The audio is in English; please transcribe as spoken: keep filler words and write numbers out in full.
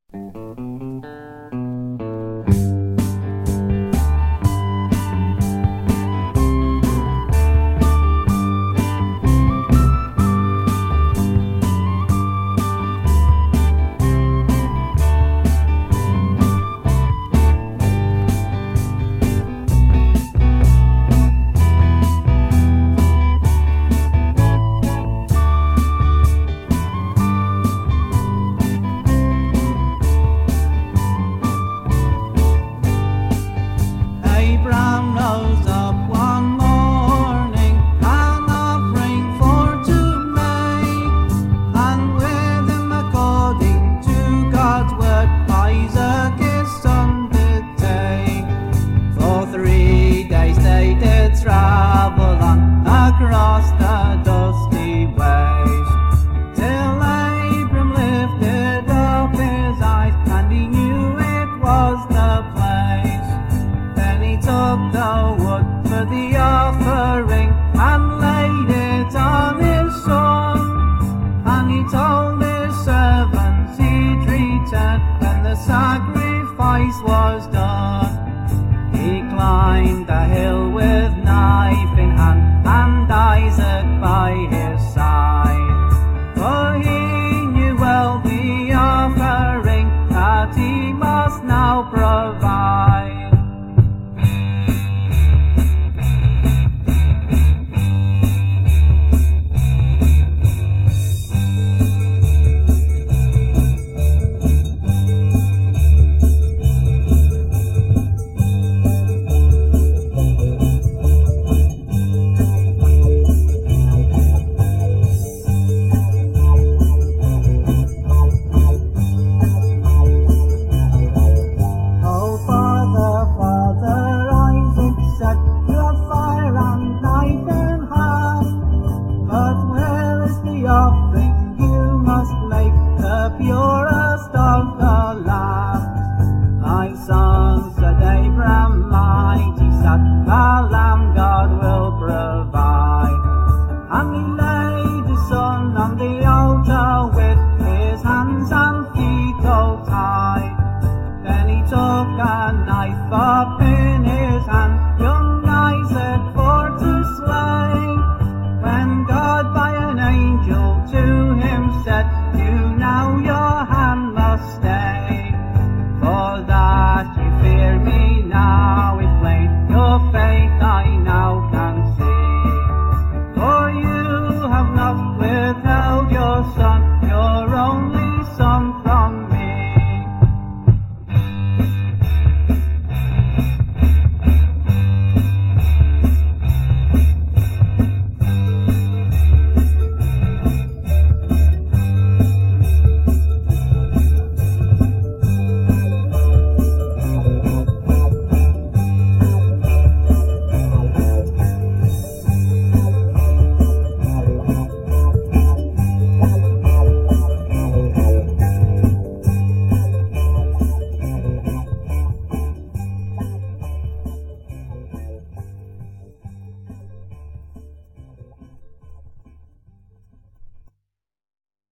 Abraham rose up one morning, an offering for to make, and with him according to God's word, Isaac his son did take. For three days they did travel on across the dusty ways, till Abram lifted up his eyes, and he knew it was the place. Then he took the wood for the offering and laid it on his son. And he told his servants he'd return when the sacrifice was done. He climbed the hill with knife in hand and Isaac by his side. For he knew well the offering that he must now provide. Purest of the land. My son, said Abraham, mighty sad, the lamb God will provide. And he laid his son on the altar with his hands and feet all tied. Then he took a knife of his